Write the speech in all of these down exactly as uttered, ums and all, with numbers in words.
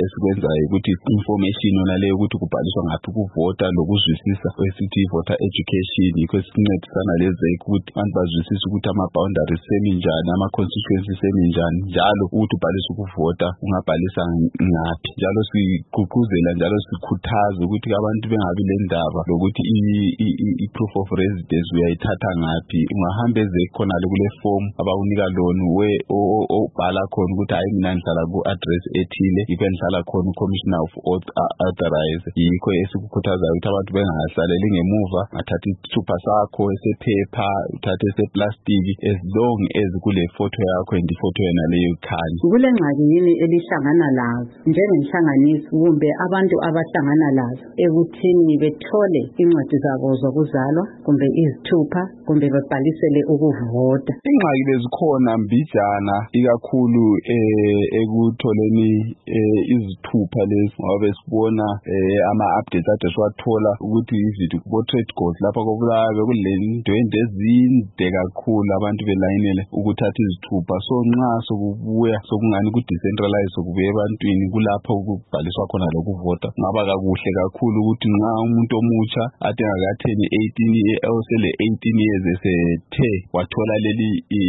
esikwenzayo ukuthi information yona leyo ukuthi kubhaliswa ngaphi ukuvota lokuzwisisa kwesithi voter education yikho sincedisana lezeke ukuthi abantu bazwisise ukuthi ama-boundaries seminjani, ama-constituencies seminjani, njalo ukuthi ubhalisa ukuvota ungabhalisa ngaphi. Njalo sigqugquzela njalo sikhuthaza ukuthi abantu bengabi lendaba lokuthi i-proof of residence uyayithatha ngaphi. Ungahamba ezeke khona le kule form abawunika lona we obhala khona ukuthi hayi mina ngihlala ku-address ethile, yikho ngihlala khona u-commissioner of authorize. Yikho esikukhuthaza ukuthi abantu bengasaleli ngemuva, athathe isithupha sakho esephepha, uthathe eseplastiki, as long as kule photo yakho and ifoto yena leyo ikhanya. Kule ngxaki yini elihlangana lazo njengenhlanganiso kumbe abantu abahlangana lazo ekuthini bethole incwadi zabo zokuzalwa kumbe izithupha kumbe babhalisele ukuvota? Ingxaki lezikhona mbijana ikakhulu ekutholeni izithupha lezi, ngoba sibona ama-updates ade siwathola ukuthi izithi ku-trade court lapha koBulawayo bekulendwendwe ezinde kakhulu abantu belayinele ukuthatha izithupha. So nxa sokubuya sokungani ku-decentralize sokubuya ebantwini kulapho ukubhaliswa khona lokuvota. Ngaba kakuhle kakhulu ukuthi nxa umuntu omutsha ade ngakatheni eighteen osele eighteen years esethe wathola leli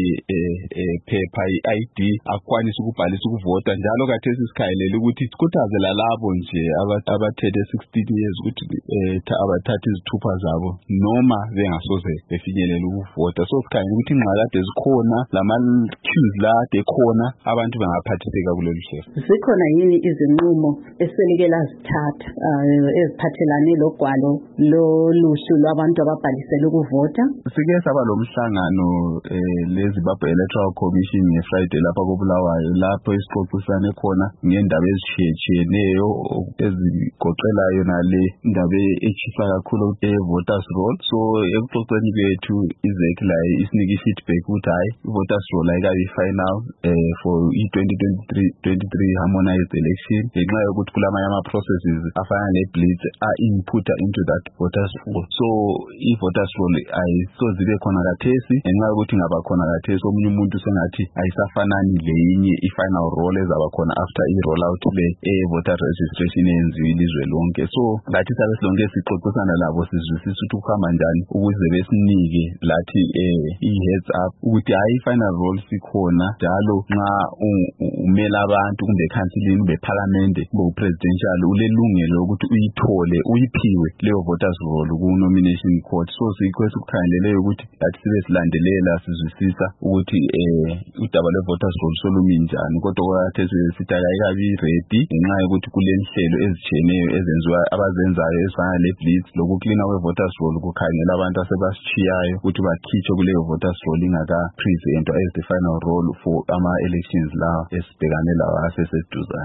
phepha i-I D akwanisa ukubhalisa ukuvota. Njalo kathesi sikhayelela ukuthi sikhuthazela labo nje abathethe sixteen years ukuthi abathathe izithupha zabo noma bengasoze befinyelela ukuvota. So sikhayela ukuthi ingxakade zikhona, lama-queues la ade khona, abantu bengaphathiseka kulolu hlelo. Zikhona yini izinqumo eselike lazithatha eziphathelane logwalo loluhlu lwabantu ababhalisele ukuvota? Sike saba lo mhlangano leZimbabwe Electoral Commission ngeFriday lapha koBulawayo, lapho isixoxisane khona ngendaba ezitshiyetshiyeneyo ezigoqela yona le indaba echisa kakhulu e-voters roll. So ekuxoxeni kwethu izeke la isinike feedback ukuthi hayi i-voters roll ayikabi final for i-twenty twenty-three harmonized election ngenxa yokuthi kulamanye ama-processes afana ne-blitz are-inputa into that voters roll. So i-voters roll ayisozibe khona kathesi ngenxa yokuthi ngaba khona kathesi omunye umuntu sengathi ayisafanani leyinye i-final roll ezaba khona after i-roll out le e-voter registration eyenziwe ilizwe lonke. So lathi sabe silonke sixoxisana labo sizwisisa ukuthi ukuhamba njani ukuze besinike lathi i-heads up ukuthi hayi final roll sikhona, njalo nxa umela abantu kumbe councilini kumbe parliament kumbe presidential ulelungelo ukuthi uyithole uyiphiwe leyo voters roll ku-nomination court. So sikho esikukhangeleleyo ukuthi lathi sibe silandelela sizwisisa ukuthi udaba le-voters roll solumi njani, kodwa kwathesi sithi ayikabi ready ngenxa yokuthi kulenhlelo ezitshiyeneyo ezenziwa abazenzayo ezifana le-blitz lokuklina kwe-voters roll, kukhangela abantu asebashiyayo ukuthi bakhitshwe kuleyo voters roll ingaka-presentwa as the final roll for ama-elections lawa esibhekane lawa aseseduzane.